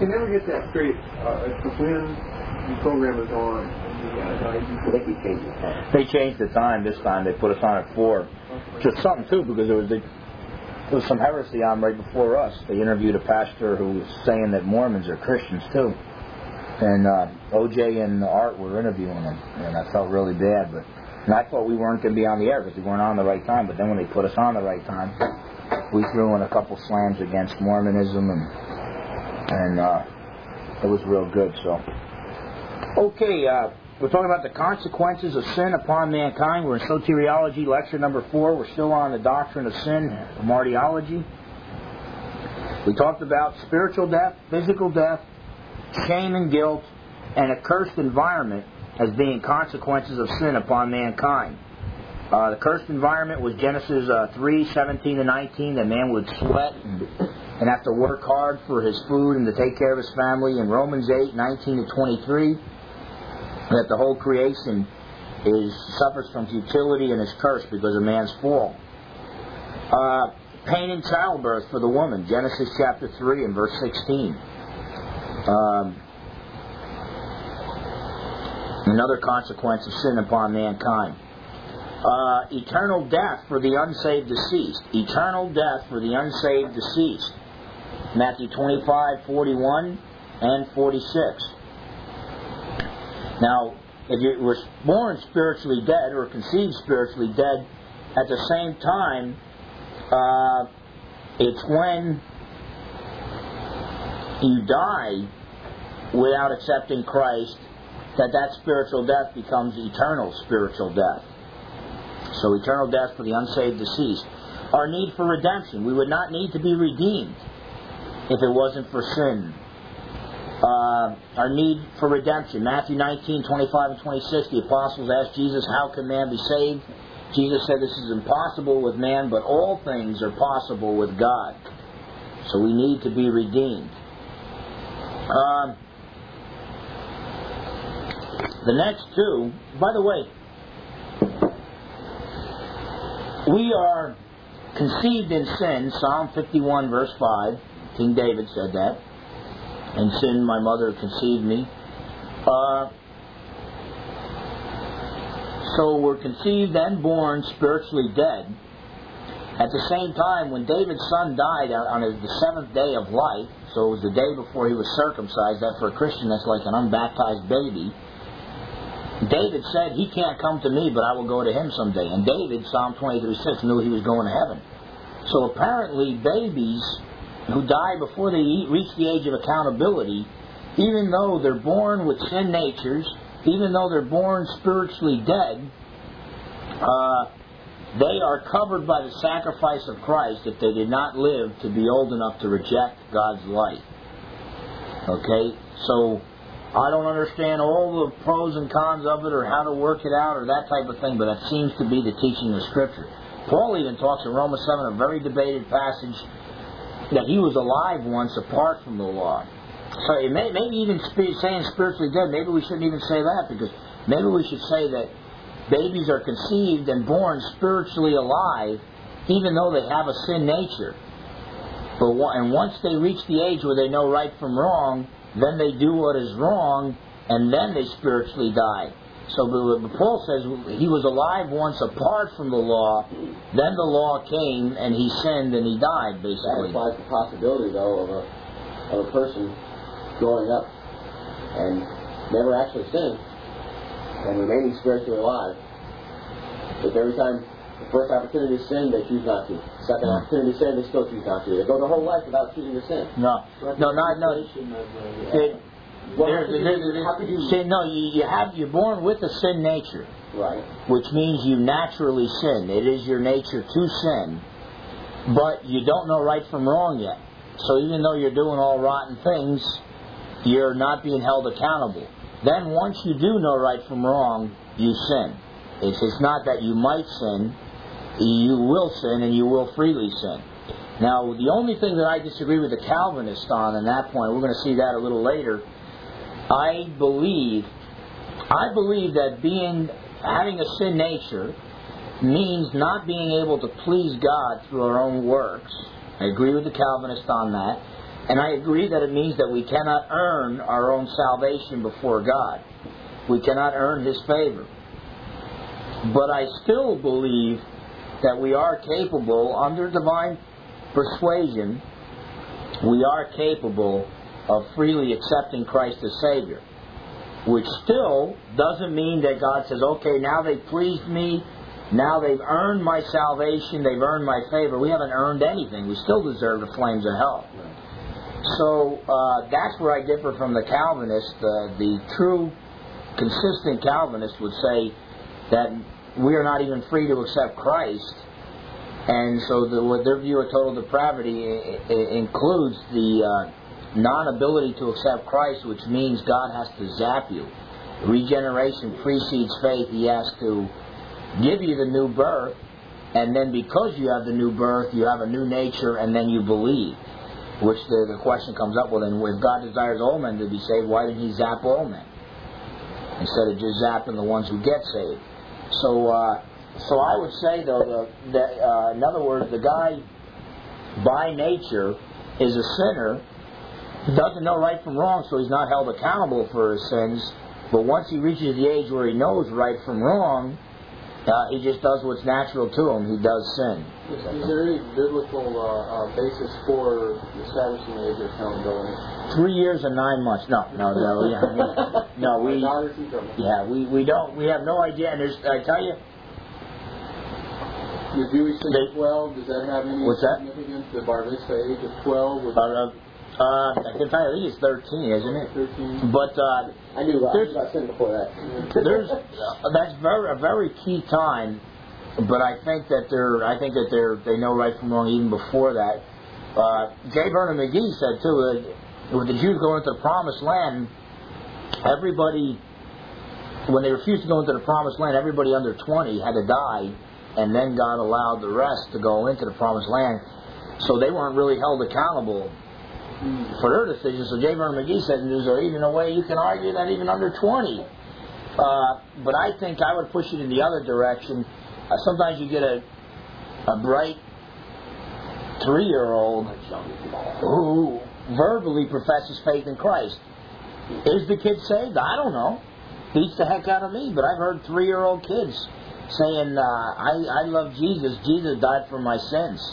can never get that straight. When the program is on. I think we changed the time. They changed the time this time. They put us on at 4. Just something, too, because there was some heresy on right before us. They interviewed a pastor who was saying that Mormons are Christians, too. And OJ and Art were interviewing them, and I felt really bad. And I thought we weren't going to be on the air because we weren't on the right time. But then when they put us on the right time, we threw in a couple slams against Mormonism, and it was real good. So, okay, we're talking about the consequences of sin upon mankind. We're in Soteriology, lecture number 4. We're still on the doctrine of sin, Martyrology. We talked about spiritual death, physical death, shame and guilt, and a cursed environment as being consequences of sin upon mankind. The cursed environment was Genesis 3:17-19, that man would sweat and have to work hard for his food and to take care of his family. In Romans 8:19-23, that the whole creation suffers from futility and is cursed because of man's fall. Pain in childbirth for the woman, Genesis chapter 3 and verse 16. Another consequence of sin upon mankind. Eternal death for the unsaved deceased. Eternal death for the unsaved deceased. Matthew 25:41 and 46. Now, if you were born spiritually dead or conceived spiritually dead, at the same time, it's when you die without accepting Christ that spiritual death becomes eternal spiritual death. So eternal death for the unsaved deceased. Our need for redemption. We would not need to be redeemed if it wasn't for sin. Our need for redemption. Matthew 19:25 and 26, the apostles asked Jesus, how can man be saved? Jesus said this is impossible with man, but all things are possible with God. So we need to be redeemed. The next two, by the way, we are conceived in sin, Psalm 51 verse 5, King David said that. In sin my mother conceived me. So we're conceived and born spiritually dead. At the same time, when David's son died on the 7th day of life, so it was the day before he was circumcised, that for a Christian that's like an unbaptized baby, David said, he can't come to me, but I will go to him someday. And David, Psalm 23:6, knew he was going to heaven. So apparently babies who die before they reach the age of accountability, even though they're born with sin natures, even though they're born spiritually dead, they are covered by the sacrifice of Christ if they did not live to be old enough to reject God's light. Okay? So I don't understand all the pros and cons of it or how to work it out or that type of thing, but that seems to be the teaching of Scripture. Paul even talks in Romans 7, a very debated passage, that he was alive once apart from the law. So maybe even saying spiritually dead, maybe we shouldn't even say that, because maybe we should say that babies are conceived and born spiritually alive, even though they have a sin nature. And once they reach the age where they know right from wrong, then they do what is wrong, and then they spiritually die. So Paul says he was alive once apart from the law, then the law came, and he sinned, and he died, basically. That implies the possibility, though, of a person growing up and never actually sinning and remaining spiritually alive. But every time the first opportunity to sin, they choose not to. Second opportunity to sin, they still choose not to. They go their whole life without choosing to sin. No. You're born with a sin nature. Right. Which means you naturally sin. It is your nature to sin. But you don't know right from wrong yet. So even though you're doing all rotten things, you're not being held accountable. Then once you do know right from wrong, you sin. It's not that you might sin. You will sin, and you will freely sin. Now, the only thing that I disagree with the Calvinists on that point, we're going to see that a little later, I believe that having a sin nature means not being able to please God through our own works. I agree with the Calvinists on that. And I agree that it means that we cannot earn our own salvation before God. We cannot earn His favor. But I still believe that we are capable, under divine persuasion, we are capable of freely accepting Christ as Savior. Which still doesn't mean that God says, okay, now they've pleased me, now they've earned my salvation, they've earned my favor. We haven't earned anything. We still deserve the flames of hell. So that's where I differ from the Calvinist. The true, consistent Calvinist would say that we are not even free to accept Christ. And so their view of total depravity includes the non-ability to accept Christ, which means God has to zap you. Regeneration precedes faith. He has to give you the new birth, and then because you have the new birth, you have a new nature, and then you believe. Which the question comes up, well then, if God desires all men to be saved, why didn't He zap all men? Instead of just zapping the ones who get saved. So I would say, though, that in other words, the guy by nature is a sinner, doesn't know right from wrong, so he's not held accountable for his sins. But once he reaches the age where he knows right from wrong, he just does what's natural to him. He does sin. Is there any biblical basis for establishing the age of accountability? 3 years and 9 months. No. We don't. We have no idea. And I tell you, the Jewish age of 12, does that have any significance? The Bar Mitzvah age of 12? I can tell you, I think it's 13, isn't it? 13. But I knew about sin before that. That's a very key time. But I think that they know right from wrong even before that. J. Vernon McGee said too that with the Jews going into the Promised Land, everybody, when they refused to go into the Promised Land, everybody under 20 had to die, and then God allowed the rest to go into the Promised Land. So they weren't really held accountable for their decisions. So J. Vernon McGee said there's even a way you can argue that even under 20. But I think I would push it in the other direction. Sometimes you get a bright 3-year-old who verbally professes faith in Christ. Is the kid saved? I don't know. Beats the heck out of me. But I've heard 3-year-old kids saying, I love Jesus. Jesus died for my sins.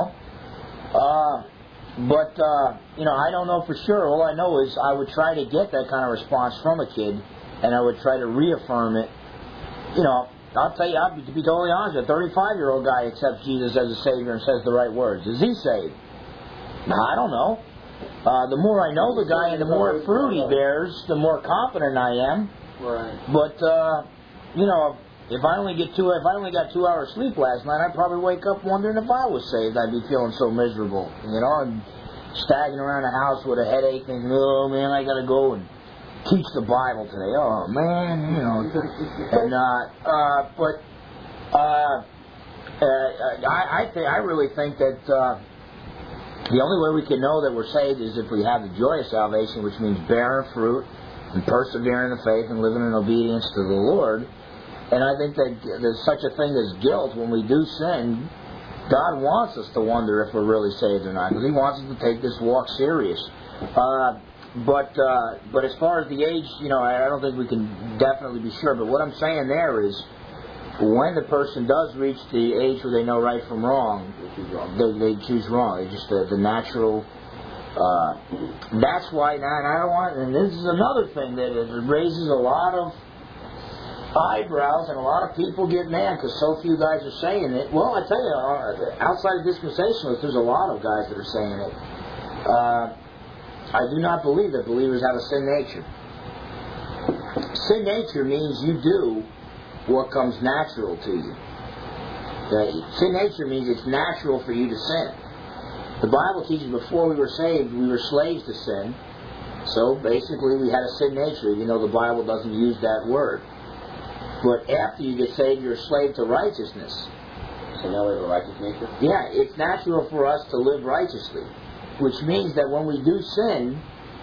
But I don't know for sure. All I know is I would try to get that kind of response from a kid, and I would try to reaffirm it. I'll tell you, to be totally honest, a 35-year-old guy accepts Jesus as a Savior and says the right words. Is he saved? I don't know. The more I know the guy and the more fruit he bears, the more confident I am. Right. But, if I only got 2 hours sleep last night, I'd probably wake up wondering if I was saved. I'd be feeling so miserable, and staggering around the house with a headache, thinking, oh man, I gotta go and teach the Bible today. Oh man, And I really think that the only way we can know that we're saved is if we have the joy of salvation, which means bearing fruit and persevering in the faith and living in obedience to the Lord. And I think that there's such a thing as guilt when we do sin. God wants us to wonder if we're really saved or not, because He wants us to take this walk serious. But as far as the age, I don't think we can definitely be sure. But what I'm saying there is, when the person does reach the age where they know right from wrong, they choose wrong. It's just the natural. That's why, and I don't want. And this is another thing that raises a lot of eyebrows, and a lot of people get mad because so few guys are saying it. Well, I tell you, outside of dispensationalists, there's a lot of guys that are saying it. I do not believe that believers have a sin nature. Sin nature means you do what comes natural to you. Sin nature means it's natural for you to sin. The Bible teaches before we were saved, we were slaves to sin. So basically we had a sin nature, even though the Bible doesn't use that word. But after you get saved, you're a slave to righteousness. So now we have a righteous nature? Yeah, it's natural for us to live righteously. Which means that when we do sin,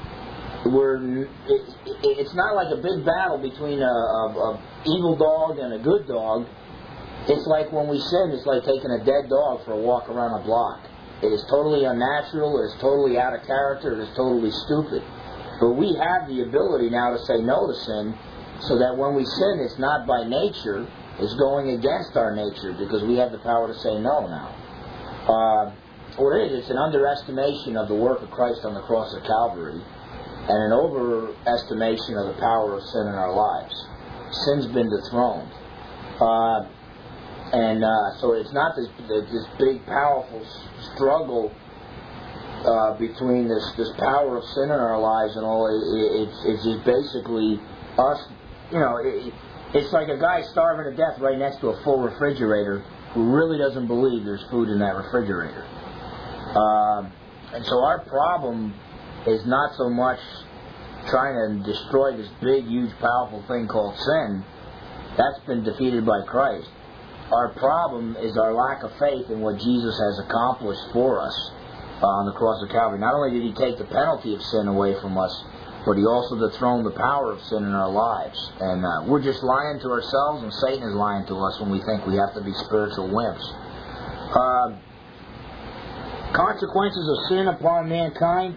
it's not like a big battle between a evil dog and a good dog. It's like when we sin, it's like taking a dead dog for a walk around a block. It is totally unnatural. It is totally out of character. It is totally stupid. But we have the ability now to say no to sin, so that when we sin, it's not by nature. It's going against our nature, because we have the power to say no now. What it is, it's an underestimation of the work of Christ on the cross of Calvary, and an overestimation of the power of sin in our lives. Sin's been dethroned. So it's not this big, powerful struggle between this power of sin in our lives and all. It's just basically us, it's like a guy starving to death right next to a full refrigerator who really doesn't believe there's food in that refrigerator. And so our problem is not so much trying to destroy this big, huge, powerful thing called sin. That's been defeated by Christ. Our problem is our lack of faith in what Jesus has accomplished for us on the cross of Calvary. Not only did He take the penalty of sin away from us, but He also dethroned the power of sin in our lives. And we're just lying to ourselves, and Satan is lying to us when we think we have to be spiritual wimps. Consequences of sin upon mankind.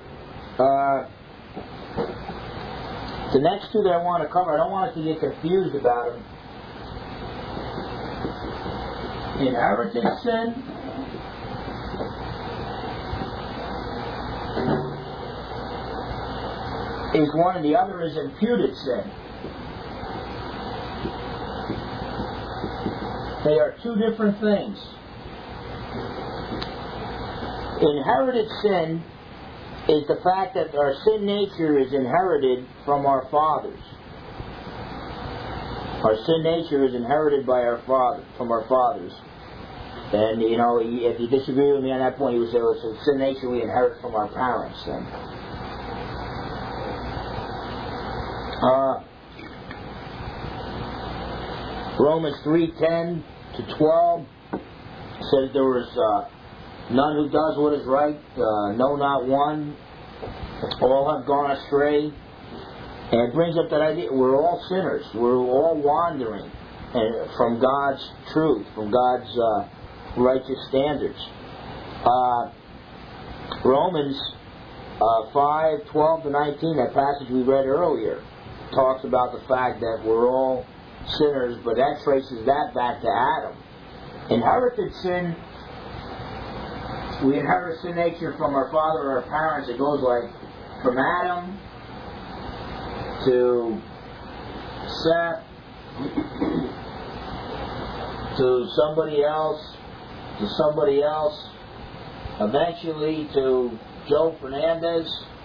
The next two that I want to cover, I don't want us to get confused about them. Inherited sin is one, and the other is imputed sin. They are two different things. Inherited sin is the fact that our sin nature is inherited from our fathers. Our sin nature is inherited by from our fathers. And, if you disagree with me on that point, you would say, well, it's a sin nature we inherit from our parents. Then. Romans 3:10 to 12 says there was none who does what is right, no, not one. All have gone astray. And it brings up that idea, we're all sinners. We're all wandering from God's truth, from God's righteous standards. Romans 5:12 to 19, that passage we read earlier, talks about the fact that we're all sinners, but that traces that back to Adam. Inherited sin, we inherit a sin nature from our father or our parents. It goes like from Adam to Seth to somebody else, eventually to Joe Fernandez,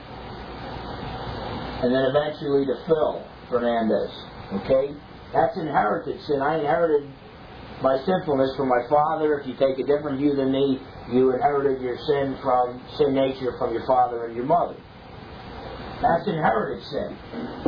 and then eventually to Phil Fernandez. Okay? That's inherited sin. I inherited my sinfulness from my father. If you take a different view than me, you inherited your sin nature from your father and your mother. That's inherited sin.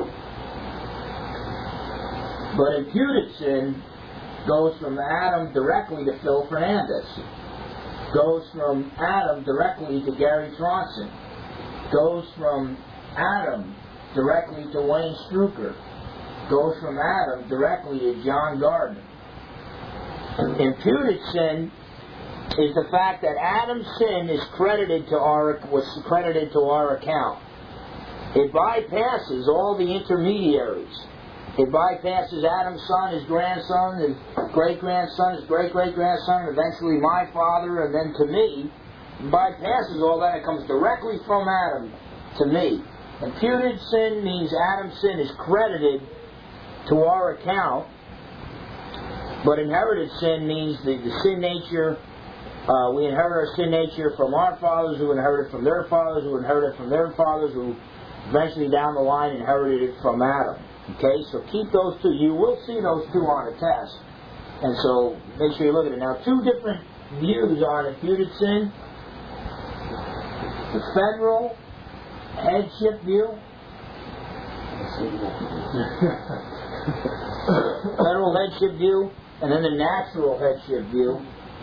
But imputed sin goes from Adam directly to Phil Fernandez. Goes from Adam directly to Gary Tronson. Goes from Adam directly to Wayne Struker. Goes from Adam directly to John Gardner. Imputed sin is the fact that Adam's sin was credited to our account. It bypasses all the intermediaries. It bypasses Adam's son, his grandson, his great-grandson, his great-great-grandson, and eventually my father, and then to me. It bypasses all that. It comes directly from Adam to me. Imputed sin means Adam's sin is credited to our account. But inherited sin means the sin nature, we inherit our sin nature from our fathers, who inherited from their fathers, who inherited from their fathers, who eventually down the line inherited it from Adam. Okay, so keep those two. You will see those two on the test. And so make sure you look at it. Now, two different views on imputed sin. The federal headship view. Federal headship view. And then the natural headship view.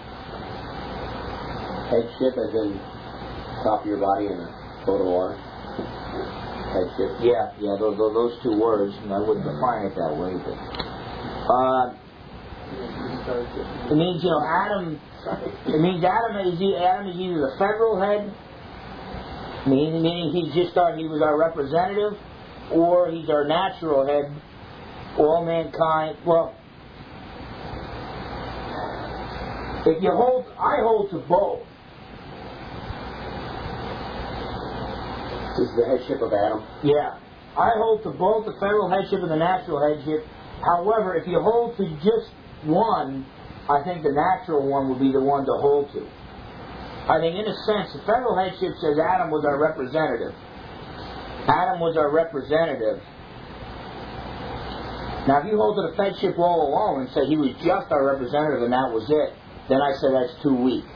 Headship as in top of your body in a boat of water. Headship. Yeah, those two words, and I wouldn't define it that way, but It means, Adam. It means Adam is either the federal head, meaning he was our representative, or he's our natural head. All mankind. Well, I hold to both. This is the headship of Adam. Yeah, I hold to both the federal headship and the natural headship. However, if you hold to just one, I think the natural one would be the one to hold to. I think, in a sense, the federal headship says Adam was our representative. Adam was our representative. Now, if you hold to the headship all alone and say he was just our representative and that was it, then I say that's too weak.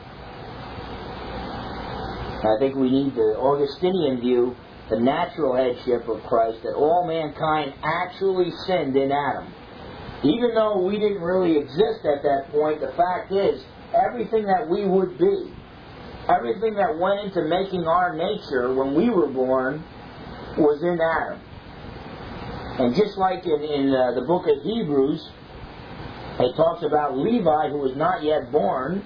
I think we need the Augustinian view, the natural headship of Christ, that all mankind actually sinned in Adam. Even though we didn't really exist at that point, the fact is, everything that we would be, everything that went into making our nature when we were born, was in Adam. And just like in the book of Hebrews, it talks about Levi, who was not yet born.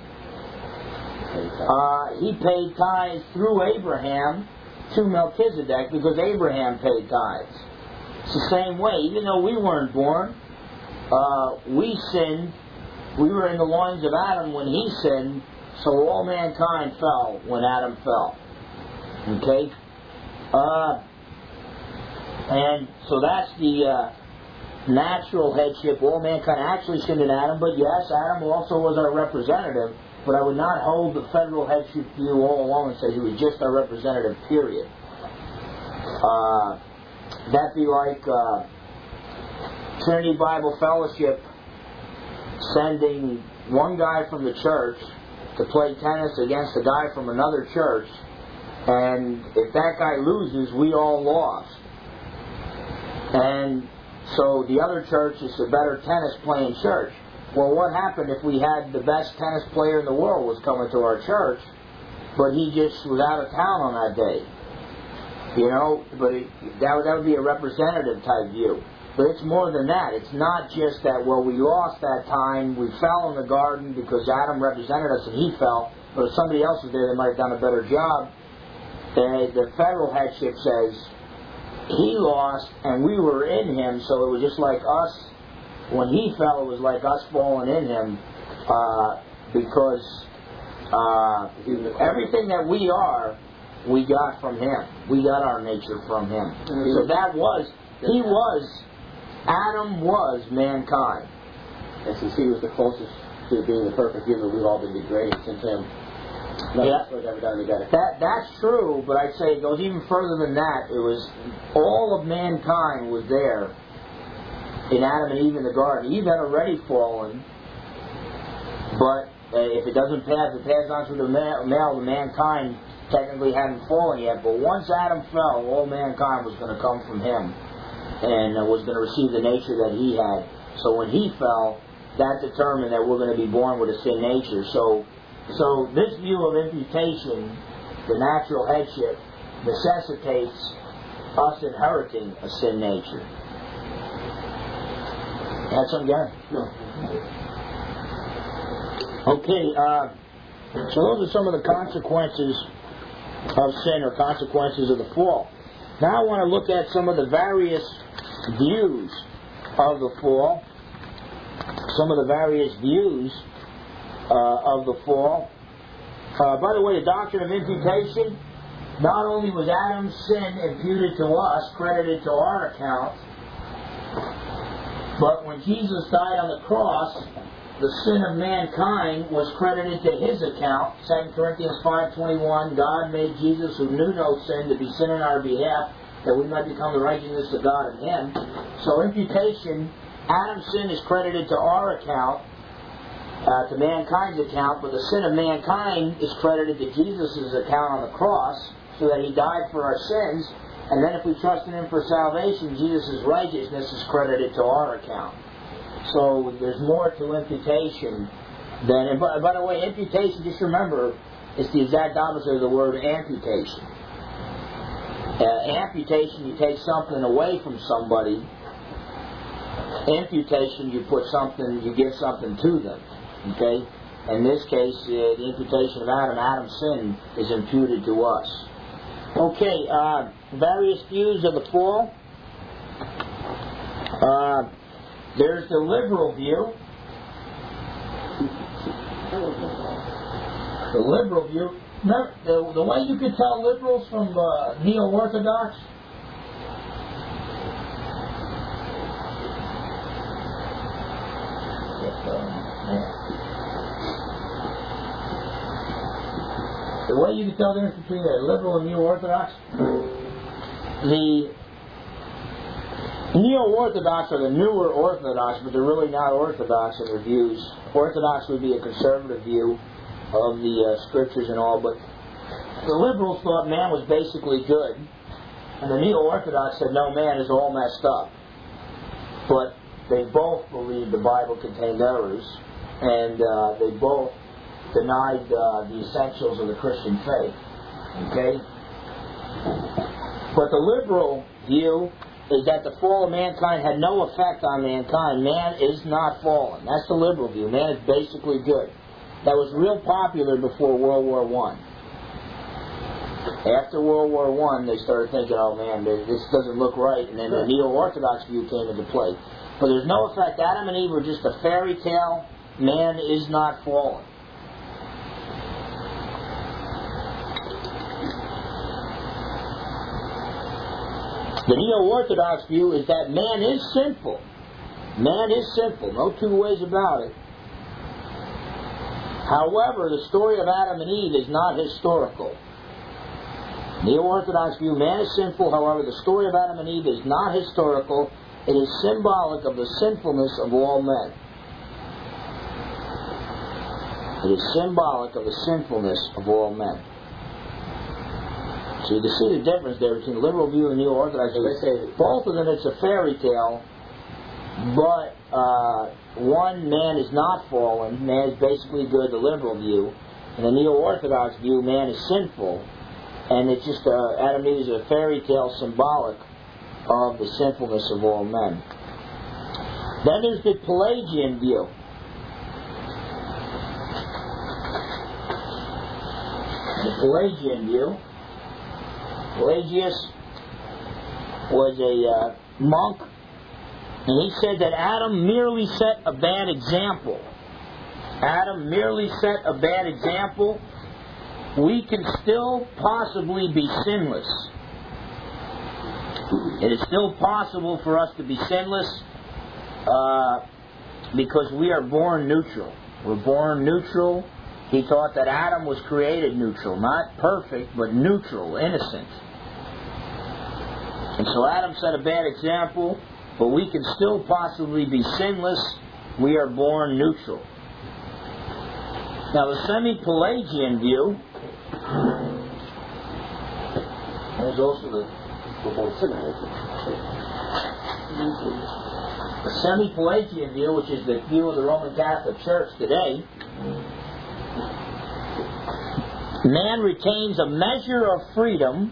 He paid tithes through Abraham to Melchizedek because Abraham paid tithes. It's the same way. Even though we weren't born, we sinned. We were in the loins of Adam when he sinned, so all mankind fell when Adam fell. Okay? And so that's the natural headship. All mankind actually sinned in Adam, but yes, Adam also was our representative. But I would not hold the federal headship view all along and say he was just our representative, period. That'd be like Trinity Bible Fellowship sending one guy from the church to play tennis against a guy from another church, and if that guy loses, we all lost. And so the other church is a better tennis playing church. Well, what happened if we had the best tennis player in the world was coming to our church, but he just was out of town on that day? But that would be a representative type view. But it's more than that. It's not just that, well, we lost that time, we fell in the garden because Adam represented us and he fell, but if somebody else was there, they might have done a better job. The federal headship says he lost and we were in him, so it was just like us. When he fell, it was like us falling in him, because everything that we are, we got from him. We got our nature from him. So Adam was mankind. And since he was the closest to being the perfect human, we've all been degraded since him. That's true, but I'd say it goes even further than that. It was all of mankind was there in Adam and Eve in the garden. Eve had already fallen, but if it doesn't pass, it passes on to the male. The mankind technically hadn't fallen yet, but once Adam fell, all mankind was going to come from him and was going to receive the nature that he had. So when he fell, that determined that we're going to be born with a sin nature. So this view of imputation, the natural headship, necessitates us inheriting a sin nature. Had something, Gary? No. Okay, so those are some of the consequences of sin, or consequences of the fall. Now I want to look at some of the various views of the fall. Some of the various views of the fall. By the way, the doctrine of imputation, not only was Adam's sin imputed to us, credited to our account, but when Jesus died on the cross, the sin of mankind was credited to his account. 2 Corinthians 5:21, God made Jesus, who knew no sin, to be sin on our behalf, that we might become the righteousness of God in him. So imputation, Adam's sin is credited to our account, to mankind's account, but the sin of mankind is credited to Jesus' account on the cross, so that he died for our sins. And then if we trust in him for salvation, Jesus' righteousness is credited to our account. So there's more to imputation than... And by the way, imputation, just remember, is the exact opposite of the word amputation. Amputation, you take something away from somebody, Imputation, you give something to them. Okay? In this case, the imputation of Adam's sin is imputed to us. Okay, various views of the fall. There's the liberal view. The liberal view. The way you can tell liberals from neo-orthodox. The way you can tell the difference between a liberal and neo-orthodox. The neo-orthodox are the newer orthodox, but they're really not orthodox in their views. Orthodox would be a conservative view of the scriptures and all, but the liberals thought man was basically good, and the neo-orthodox said no, man is all messed up. But they both believed the Bible contained errors, and they both denied the essentials of the Christian faith. Okay? But the liberal view is that the fall of mankind had no effect on mankind. Man is not fallen. That's the liberal view. Man is basically good. That was real popular before World War I. After World War I, they started thinking, oh man, this doesn't look right, and then the neo-orthodox view came into play. But there's no effect. Adam and Eve were just a fairy tale. Man is not fallen. The neo-orthodox view is that man is sinful. Man is sinful. No two ways about it. However, the story of Adam and Eve is not historical. Neo-orthodox view, man is sinful. However, the story of Adam and Eve is not historical. It is symbolic of the sinfulness of all men. It is symbolic of the sinfulness of all men. So you can see the difference there between the liberal view and the neo-orthodox view. They say both of them, it's a fairy tale, but one, man is not fallen, man is basically good, the liberal view. In the neo-orthodox view, man is sinful, and it's just Adam and Eve is a fairy tale symbolic of the sinfulness of all men. Then there's the Pelagian view. The Pelagian view. Pelagius was a monk, and he said that Adam merely set a bad example. Adam merely set a bad example. We can still possibly be sinless. It is still possible for us to be sinless because we are born neutral. We're born neutral. He taught that Adam was created neutral, not perfect, but neutral, innocent. And so Adam set a bad example, but we can still possibly be sinless. We are born neutral. Now the semi-Pelagian view, there's also the semi-Pelagian view, which is the view of the Roman Catholic Church today. Man retains a measure of freedom.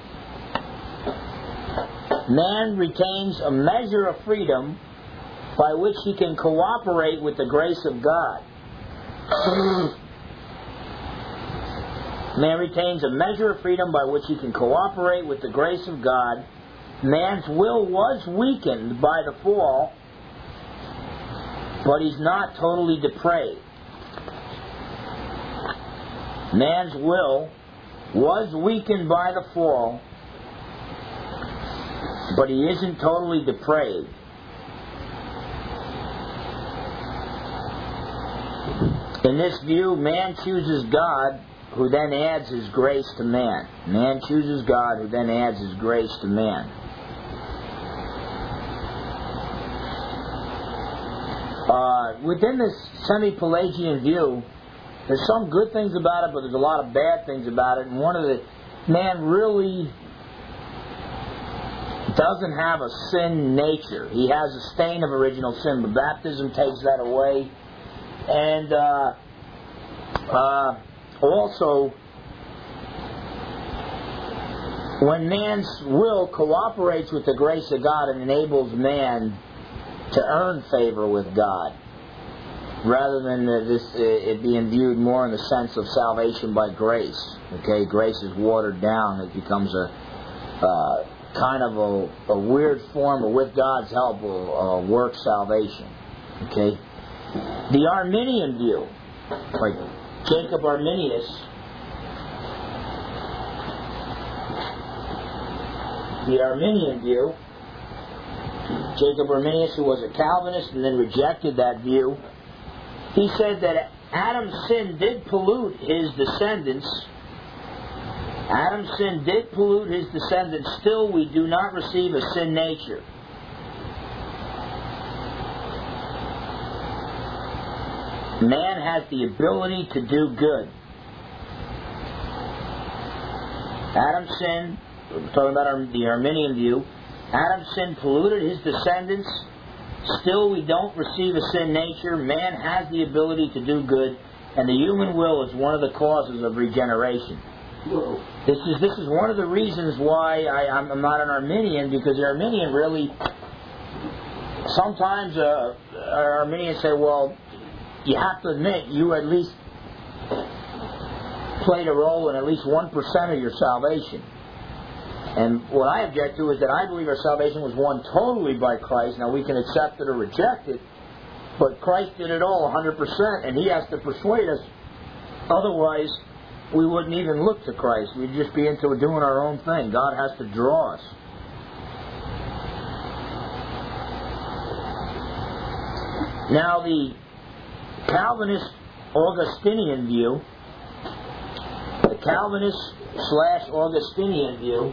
Man retains a measure of freedom by which he can cooperate with the grace of God. Man retains a measure of freedom by which he can cooperate with the grace of God. Man's will was weakened by the fall, but he's not totally depraved. Man's will was weakened by the fall, but he isn't totally depraved. In this view, man chooses God, who then adds His grace to man. Man chooses God, who then adds His grace to man. Within this semi-Pelagian view, there's some good things about it, but there's a lot of bad things about it. And one of the, man really doesn't have a sin nature. He has a stain of original sin, but baptism takes that away. And also, when man's will cooperates with the grace of God and enables man to earn favor with God, rather than it being viewed more in the sense of salvation by grace. Okay, grace is watered down. It becomes a kind of a weird form of, with God's help, a work salvation. Okay, the Arminian view, like Jacob Arminius, the Arminian view, Jacob Arminius, who was a Calvinist and then rejected that view, he said that Adam's sin did pollute his descendants. Adam's sin did pollute his descendants. Still, we do not receive a sin nature. Man has the ability to do good. Adam's sin, we're talking about the Arminian view, Adam's sin polluted his descendants. Still, we don't receive a sin nature. Man has the ability to do good, and the human will is one of the causes of regeneration. Whoa. This is one of the reasons why I'm not an Arminian, because the Arminian really, sometimes Arminians say, well, you have to admit you at least played a role in at least 1% of your salvation. And what I object to is that I believe our salvation was won totally by Christ. Now, we can accept it or reject it, but Christ did it all 100%, and He has to persuade us. Otherwise, we wouldn't even look to Christ. We'd just be into doing our own thing. God has to draw us. Now, the Calvinist Augustinian view, the Calvinist/Augustinian view,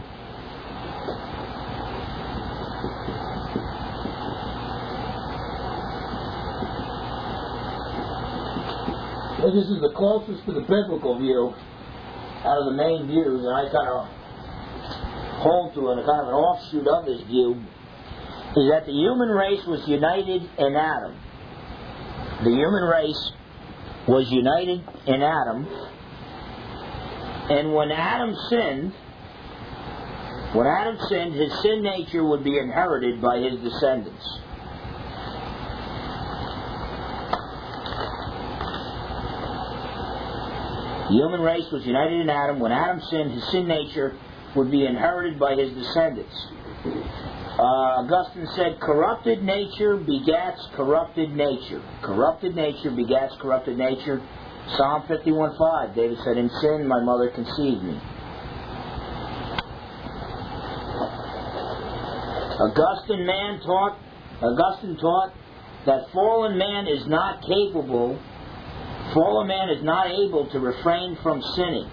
this is the closest to the biblical view out of the main views, and I kind of hold to it, a kind of an offshoot of this view, is that the human race was united in Adam. The human race was united in Adam, and when Adam sinned, his sin nature would be inherited by his descendants. The human race was united in Adam. When Adam sinned, his sin nature would be inherited by his descendants. Augustine said, corrupted nature begats corrupted nature. Corrupted nature begats corrupted nature. Psalm 51:5, David said, in sin my mother conceived me. Augustine taught that fallen man is not able to refrain from sinning.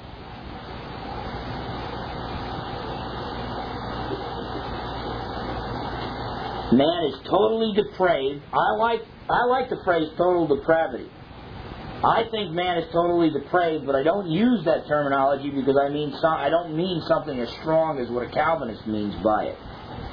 Man is totally depraved. I like the phrase total depravity. I think man is totally depraved, but I don't use that terminology because I don't mean something as strong as what a Calvinist means by it.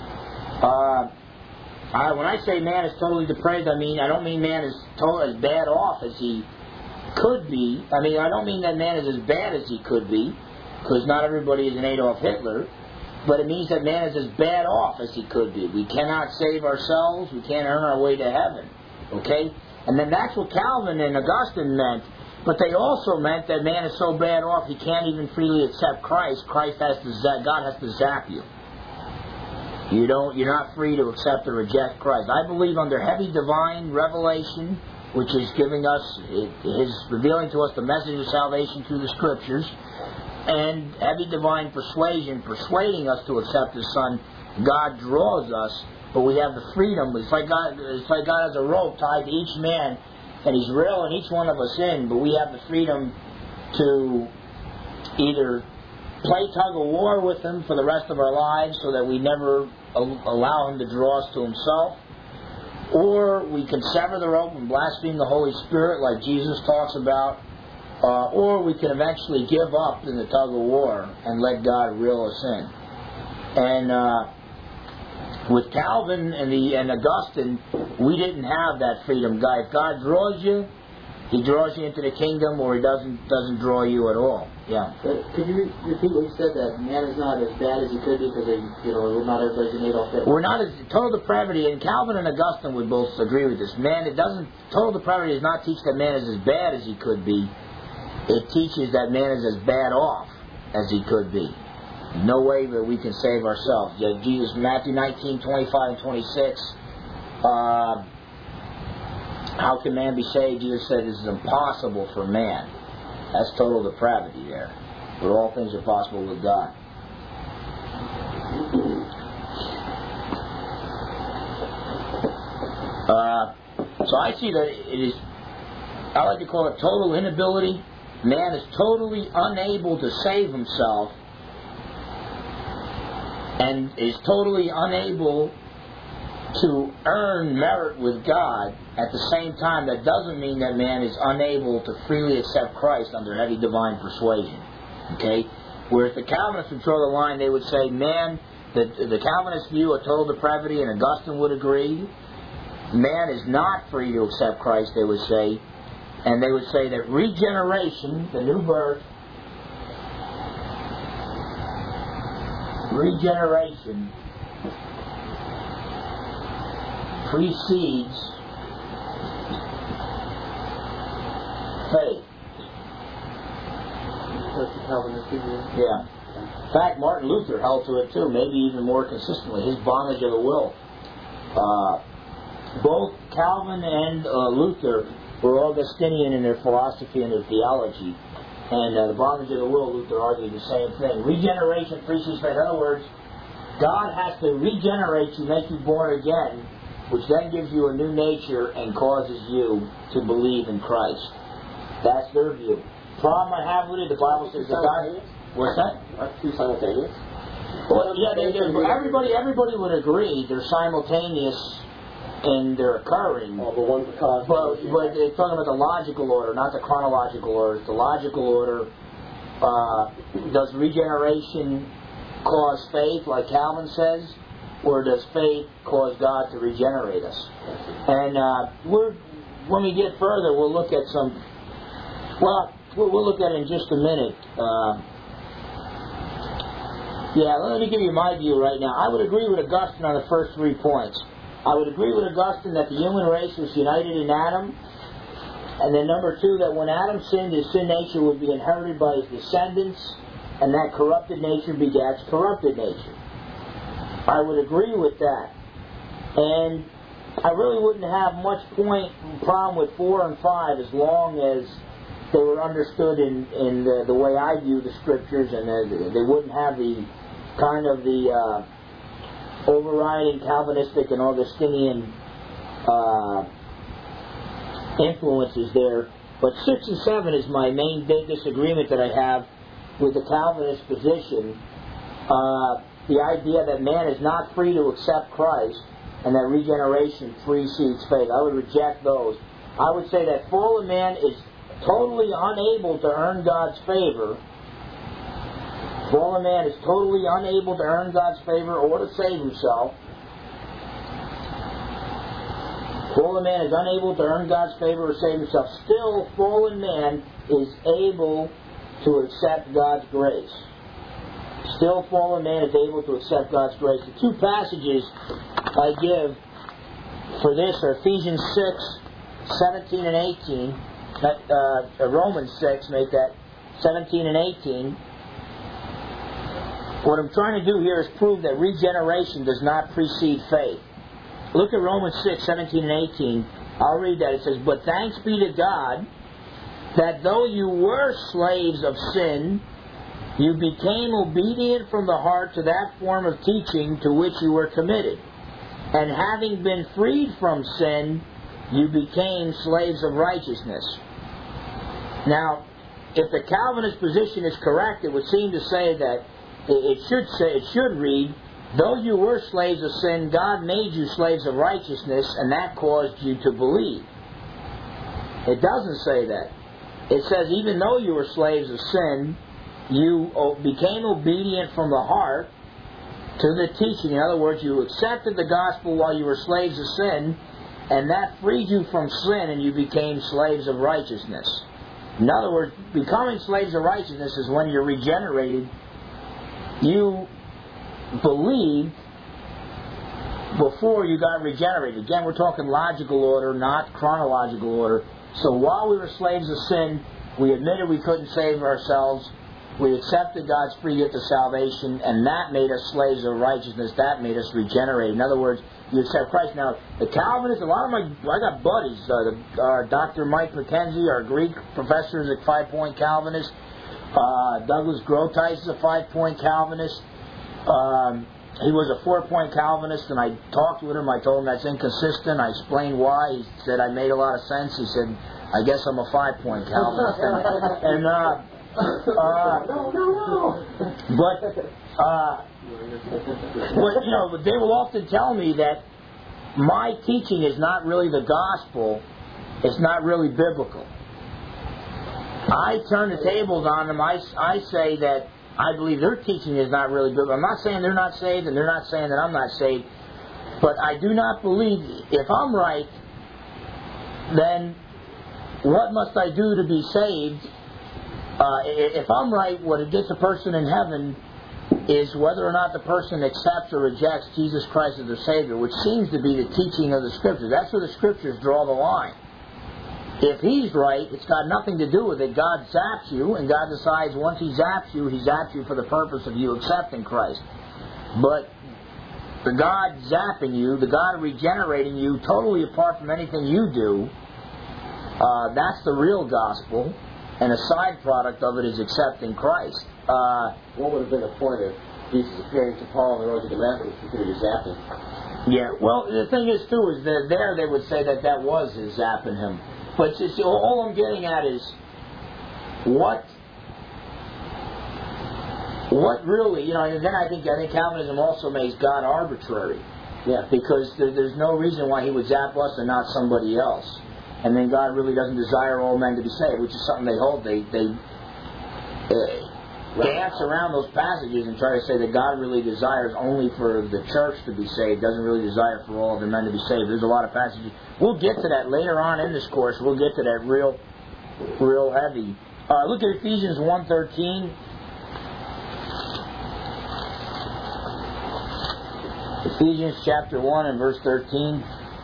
When I say man is totally depraved, I don't mean man is as bad off as he could be. I don't mean that man is as bad as he could be, because not everybody is an Adolf Hitler. But it means that man is as bad off as he could be. We cannot save ourselves. We can't earn our way to heaven. Okay? And then that's what Calvin and Augustine meant. But they also meant that man is so bad off he can't even freely accept Christ. God has to zap you. You're not free to accept or reject Christ. I believe under heavy divine revelation, which is giving us, is revealing to us the message of salvation through the Scriptures, and heavy divine persuasion, persuading us to accept His Son, God draws us, but we have the freedom. It's like God has a rope tied to each man, and He's reeling each one of us in, but we have the freedom to either play tug-of-war with Him for the rest of our lives so that we never allow Him to draw us to Himself, or we can sever the rope and blaspheme the Holy Spirit like Jesus talks about, or we can eventually give up in the tug-of-war and let God reel us in. And with Calvin and Augustine, we didn't have that freedom. If God draws you, He draws you into the kingdom, or he doesn't draw you at all. Yeah. Could you repeat what you said, that man is not as bad as he could be because not everybody's an Adolf Hitler? We're not as total depravity, and Calvin and Augustine would both agree with this. Total depravity does not teach that man is as bad as he could be. It teaches that man is as bad off as he could be. No way that we can save ourselves. Jesus, Matthew 19:25 and 26. How can man be saved? Jesus said this is impossible for man. That's total depravity there. But all things are possible with God. So I see that it is, I like to call it total inability. Man is totally unable to save himself and is totally unable to earn merit with God. At the same time, that doesn't mean that man is unable to freely accept Christ under heavy divine persuasion. Okay? Whereas the Calvinists would draw the line, they would say, man, the Calvinist view of total depravity, and Augustine would agree, man is not free to accept Christ, they would say. And they would say that regeneration, the new birth, regeneration precedes faith. That's the Calvinist view. Yeah. In fact, Martin Luther held to it too, maybe even more consistently. His bondage of the will. Both Calvin and Luther were Augustinian in their philosophy and their theology. And the bondage of the will, Luther argued the same thing. Regeneration precedes faith. In other words, God has to regenerate you, make you born again, which then gives you a new nature and causes you to believe in Christ. That's their view. Problem I have with it, the Bible says that God... What's that? Aren't two simultaneous? Well, yeah, everybody would agree they're simultaneous and they're occurring. Well, the one's a cause. But it's talking about the logical order, not the chronological order. The logical order, does regeneration cause faith, like Calvin says, or does faith cause God to regenerate us? And when we get further, we'll look at some... Well, we'll look at it in just a minute. Let me give you my view right now. I would agree with Augustine on the first 3 points. I would agree with Augustine that the human race was united in Adam. And then number 2, that when Adam sinned, his sin nature would be inherited by his descendants, and that corrupted nature begets corrupted nature. I would agree with that. And I really wouldn't have much problem with 4 and 5 as long as they were understood in the way I view the Scriptures, and they wouldn't have the kind of the overriding Calvinistic and Augustinian influences there. But 6 and 7 is my main big disagreement that I have with the Calvinist position. The idea that man is not free to accept Christ and that regeneration precedes faith. I would reject those. I would say that fallen man is totally unable to earn God's favor. Fallen man is totally unable to earn God's favor or to save himself. Fallen man is unable to earn God's favor or save himself. Still, fallen man is able to accept God's grace. Still, fallen man is able to accept God's grace. The 2 passages I give for this are Ephesians 6, 17 and 18. Romans 6, make that 17 and 18. What I'm trying to do here is prove that regeneration does not precede faith. Look at Romans 6, 17 and 18. I'll read that. It says, "But thanks be to God that though you were slaves of sin, you became obedient from the heart to that form of teaching to which you were committed. And having been freed from sin, you became slaves of righteousness." Now, if the Calvinist position is correct, it would seem to say that it should read, "Though you were slaves of sin, God made you slaves of righteousness, and that caused you to believe." It doesn't say that. It says, even though you were slaves of sin, you became obedient from the heart to the teaching. In other words, you accepted the gospel while you were slaves of sin, and that freed you from sin, and you became slaves of righteousness. In other words, becoming slaves of righteousness is when you're regenerated. You believed before you got regenerated. Again, we're talking logical order, not chronological order. So while we were slaves of sin, we admitted we couldn't save ourselves. We accepted God's free gift of salvation, and that made us slaves of righteousness. That made us regenerate. In other words, you accept Christ. Now, the Calvinists, I got buddies, Dr. Mike McKenzie, our Greek professor, is a 5-point Calvinist. Douglas Grotice is a 5-point Calvinist. He was a 4-point Calvinist, and I talked with him. I told him that's inconsistent. I explained why. He said I made a lot of sense. He said, I guess I'm a 5-point Calvinist. But they will often tell me that my teaching is not really the gospel. It's not really biblical. I turn the tables on them. I say that I believe their teaching is not really biblical. I'm not saying they're not saved, and they're not saying that I'm not saved. But I do not believe, if I'm right, then what must I do to be saved? If I'm right, what it gets a person in heaven is whether or not the person accepts or rejects Jesus Christ as their Savior, which seems to be the teaching of the Scriptures. That's where the Scriptures draw the line. If he's right, it's got nothing to do with it. God zaps you, and God decides once he zaps you for the purpose of you accepting Christ. But the God zapping you, the God regenerating you, totally apart from anything you do, that's the real gospel, and a side product of it is accepting Christ. What would have been the point of Jesus appearing to Paul on the road to Damascus considered zapping? Yeah, well, the thing is, too, is that there they would say that was his zapping him. But see, all I'm getting at is what really, and then I think Calvinism also makes God arbitrary. Yeah. Because there's no reason why he would zap us and not somebody else. And then God really doesn't desire all men to be saved, which is something they hold. They dance around those passages and try to say that God really desires only for the church to be saved, doesn't really desire for all of the men to be saved. There's a lot of passages. We'll get to that later on in this course. We'll get to that real heavy. Look at Ephesians 1:13. Ephesians chapter 1 and verse 13.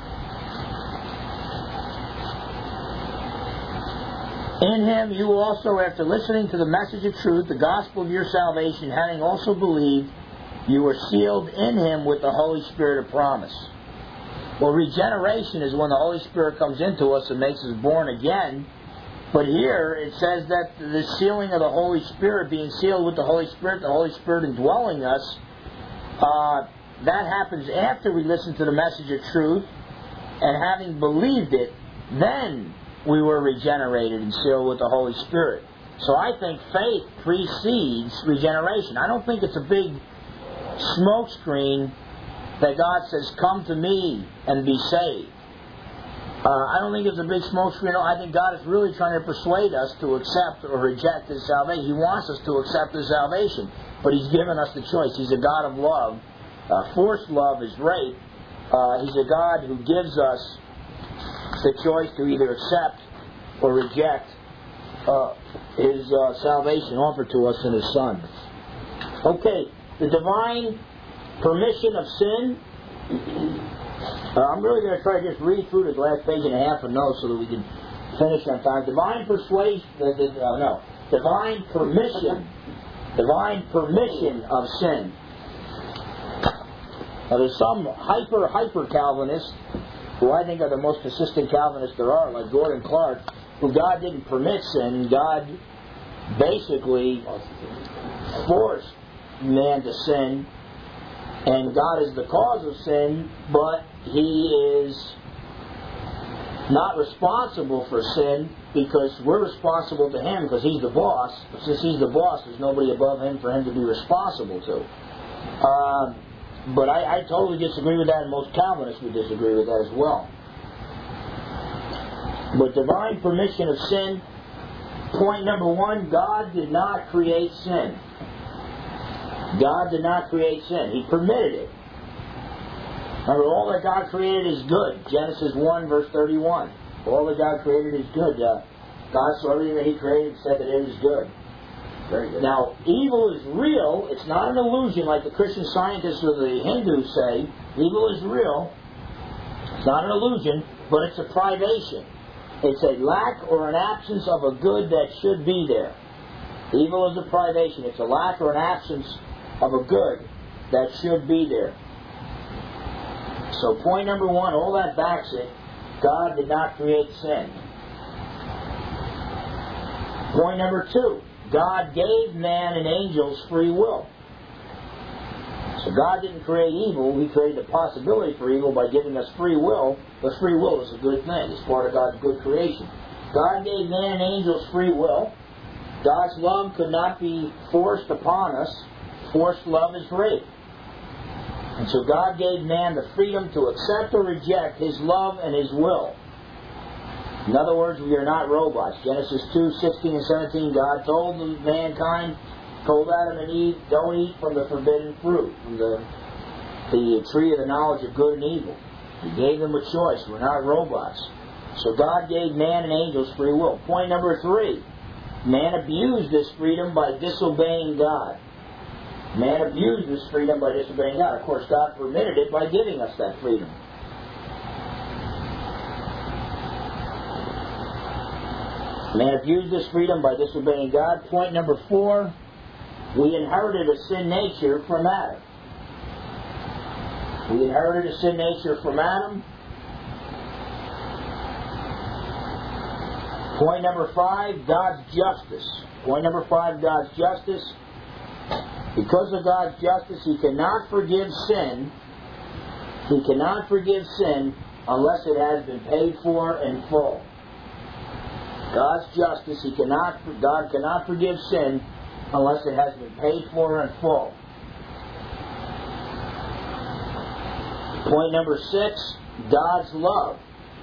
In him you also, after listening to the message of truth, the gospel of your salvation, having also believed, you were sealed in him with the Holy Spirit of promise. Well, regeneration is when the Holy Spirit comes into us and makes us born again. But here it says that the sealing of the Holy Spirit, being sealed with the Holy Spirit indwelling us, that happens after we listen to the message of truth, and having believed it, then we were regenerated and sealed with the Holy Spirit. So I think faith precedes regeneration. I don't think it's a big smoke screen that God says, come to me and be saved. I don't think it's a big smoke screen. I think God is really trying to persuade us to accept or reject His salvation. He wants us to accept His salvation, but He's given us the choice. He's a God of love. Forced love is rape. He's a God who gives us the choice to either accept or reject His salvation offered to us in His Son. Okay, the divine permission of sin. I'm really going to try to just read through this last page and a half of notes so that we can finish on time. Divine permission of sin. Now, there's some hyper Calvinists, who I think are the most consistent Calvinists there are, like Gordon Clark, who God didn't permit sin. God basically forced man to sin, and God is the cause of sin, but He is not responsible for sin because we're responsible to Him because He's the boss. But since He's the boss, there's nobody above Him for Him to be responsible to. But I totally disagree with that, and most Calvinists would disagree with that as well. But divine permission of sin, point number one, God did not create sin. God did not create sin. He permitted it. Remember, all that God created is good. Genesis 1, verse 31. All that God created is good. God saw everything that He created and said that it is good. Very good. Now, evil is real. It's not an illusion like the Christian Scientists or the Hindus say. Evil is real. It's not an illusion, but it's a privation. It's a lack or an absence of a good that should be there. Evil is a privation. It's a lack or an absence of a good that should be there. So point number one, all that backs it. God did not create sin. Point number two, God gave man and angels free will. So God didn't create evil. He created the possibility for evil by giving us free will. But free will is a good thing. It's part of God's good creation. God gave man and angels free will. God's love could not be forced upon us. Forced love is rape. And so God gave man the freedom to accept or reject His love and His will. In other words, we are not robots. Genesis 2:16 and 17, God told mankind, told Adam and Eve, don't eat from the forbidden fruit, from the tree of the knowledge of good and evil. He gave them a choice. We're not robots. So God gave man and angels free will. Point number three, man abused this freedom by disobeying God. Man abused this freedom by disobeying God. Of course, God permitted it by giving us that freedom. Man abused this freedom by disobeying God. Point number four, we inherited a sin nature from Adam. We inherited a sin nature from Adam. Point number five, God's justice. Point number five, God's justice. Because of God's justice, He cannot forgive sin. He cannot forgive sin unless it has been paid for in full. God's justice, God cannot forgive sin unless it has been paid for in full. Point number six, God's love.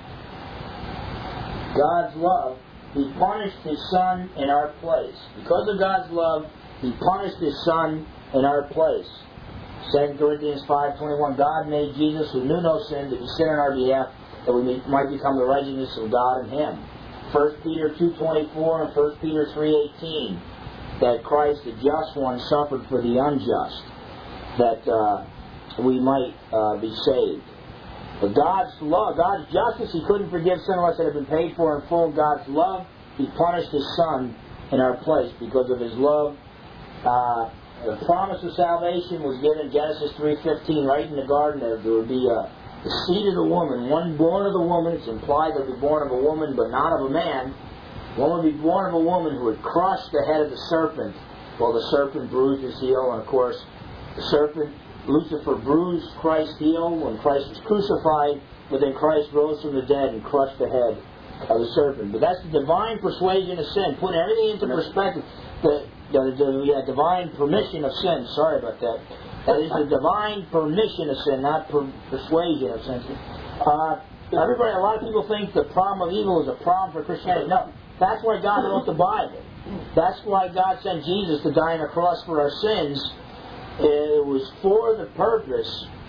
God's love. He punished His Son in our place. Because of God's love, He punished His Son in our place. 2 Corinthians 5:21, God made Jesus, who knew no sin, to be sin on our behalf, that we might become the righteousness of God in Him. 1 Peter 2:24 and 1 Peter 3:18, that Christ, the just one, suffered for the unjust, that we might be saved. But God's love, God's justice, He couldn't forgive sin unless it had been paid for in full. God's love, He punished His Son in our place because of His love. The promise of salvation was given in Genesis 3:15, right in the garden. There would be the seed of the woman, one born of the woman. It's implied they'll be born of a woman, but not of a man. One would be born of a woman who would crush the head of the serpent, while the serpent bruised his heel. And of course, the serpent, Lucifer, bruised Christ's heel when Christ was crucified, but then Christ rose from the dead and crushed the head of the serpent. But that's the divine persuasion of sin. Put everything into perspective. The divine permission of sin. Sorry about that. That is the divine permission of sin, not persuasion of sin. Everybody, a lot of people think the problem of evil is a problem for Christianity. No, that's why God wrote the Bible. That's why God sent Jesus to die on the cross for our sins. It was for the purpose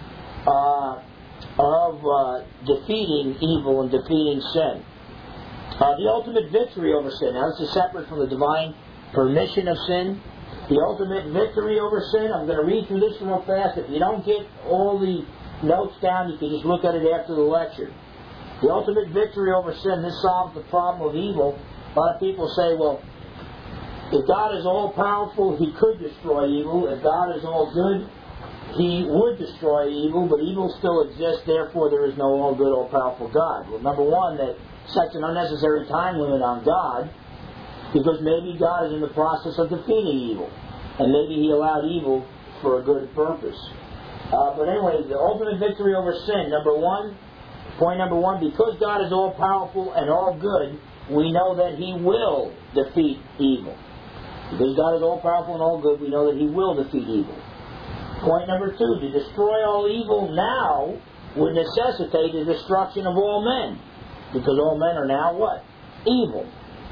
of defeating evil and defeating sin. The ultimate victory over sin. Now, this is separate from the divine permission of sin. The ultimate victory over sin. I'm going to read through this real fast. If you don't get all the notes down, you can just look at it after the lecture. The ultimate victory over sin. This solves the problem of evil. A lot of people say, well, if God is all-powerful, He could destroy evil. If God is all-good, He would destroy evil, but evil still exists, therefore there is no all-good, all-powerful God. Well, number one, that sets an unnecessary time limit on God, because maybe God is in the process of defeating evil, and maybe He allowed evil for a good purpose. But anyway, the ultimate victory over sin, point number one, because God is all-powerful and all-good, we know that He will defeat evil. Because God is all-powerful and all-good, we know that He will defeat evil. Point number two, to destroy all evil now would necessitate the destruction of all men. Because all men are now what? Evil.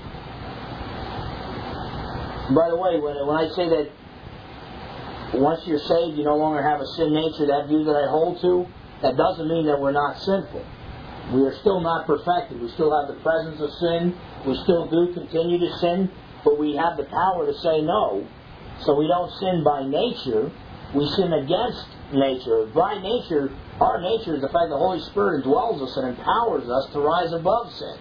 By the way, when I say that once you're saved, you no longer have a sin nature, that view that I hold to, That doesn't mean that we're not sinful. We are still not perfected. We still have the presence of sin. We still do continue to sin, but we have the power to say no. So we don't sin by nature. We sin against nature. By nature, our nature is the fact the Holy Spirit indwells us and empowers us to rise above sin.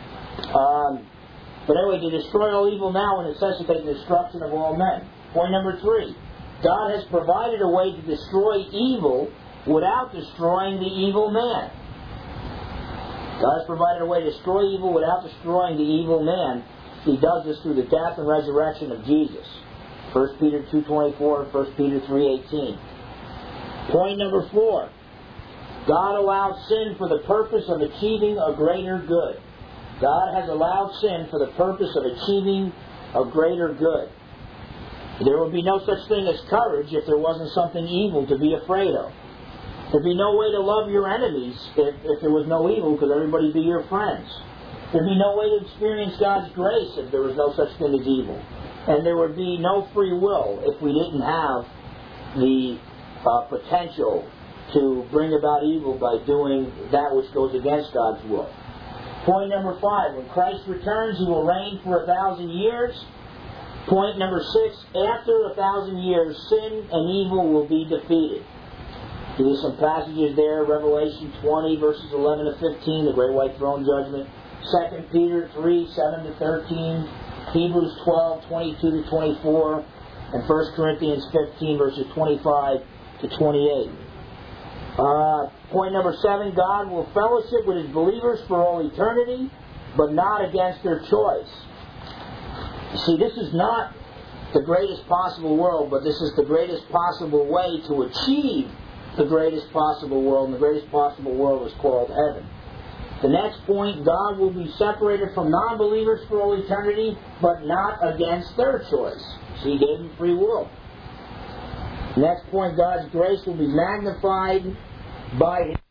But anyway, to destroy all evil now will necessitate the destruction of all men. Point number 3. God has provided a way to destroy evil without destroying the evil man. God has provided a way to destroy evil without destroying the evil man. He does this through the death and resurrection of Jesus. 1 Peter 2:24 and 1 Peter 3:18. Point number 4. God allowed sin for the purpose of achieving a greater good. God has allowed sin for the purpose of achieving a greater good. There would be no such thing as courage if there wasn't something evil to be afraid of. There'd be no way to love your enemies if there was no evil, because everybody would be your friends. There'd be no way to experience God's grace if there was no such thing as evil. And there would be no free will if we didn't have the potential to bring about evil by doing that which goes against God's will. Point number 5. When Christ returns, He will reign for 1,000 years. Point number 6. After 1,000 years, sin and evil will be defeated. Give you some passages there. Revelation 20, verses 11 to 15, the Great White Throne Judgment. 2 Peter 3, 7 to 13. Hebrews 12, 22 to 24. And 1 Corinthians 15, verses 25 to 28. Point number 7, God will fellowship with His believers for all eternity, but not against their choice. You see, this is not the greatest possible world, but this is the greatest possible way to achieve the greatest possible world, and the greatest possible world is called heaven. The next point, God will be separated from non-believers for all eternity, but not against their choice. See, He gave them free will. Next point, God's grace will be magnified by His